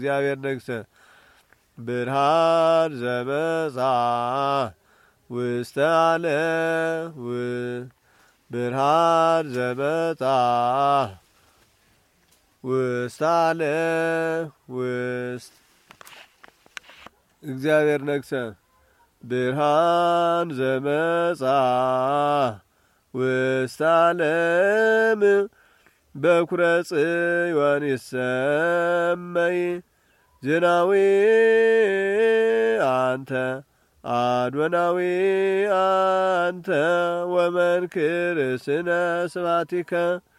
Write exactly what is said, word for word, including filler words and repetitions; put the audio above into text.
እግዚአብሔር ነግሰ ብርሃን ዘመጻ ውስተ ዓለም ብርሃን ዘመጻ ውስተ ዓለም ውስጥ እግዚአብሔር ነግሰ ብርሃን ዘመጻ ውስተ ዓለም በኩረ ጽዮን ይሰመይ ዜናዊ አንተ አዶናዊ አንተ ወመንክር ስነ ስብሐቲከ